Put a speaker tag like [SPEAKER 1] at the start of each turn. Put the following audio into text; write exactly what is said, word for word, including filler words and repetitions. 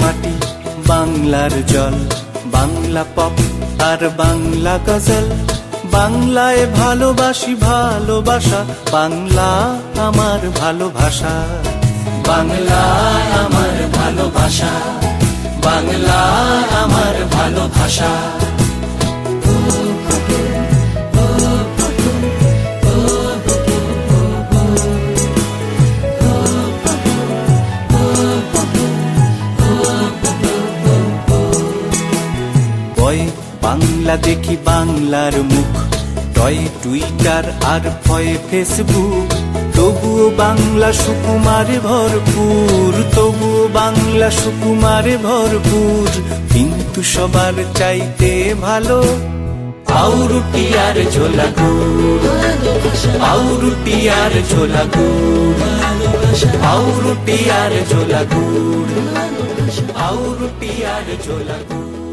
[SPEAKER 1] মাটি বাংলার জল, বাংলা পপ আর বাংলা গজল। বাংলায় ভালোবাসি ভালোবাসা, বাংলা আমার ভালোবাসা, বাংলা আমার ভালোবাসা, বাংলা আমার ভালোবাসা। ভয়ে বাংলা দেখি বাংলার মুখ, টয় টুইটার আর ভয়ে ফেসবুক। তবুও বাংলা সুকুমারে ভরপুর, তবুও বাংলা সুকুমারে ভরপুর। কিন্তু সবার চাইতে ভালো পাউরুটি আর ঝোলা গুড়, পাউরুটি আর ঝোলা গুড়, পাউরুটি আর ঝোলা গুড়, পাউরুটি আর ঝোলা গুড়।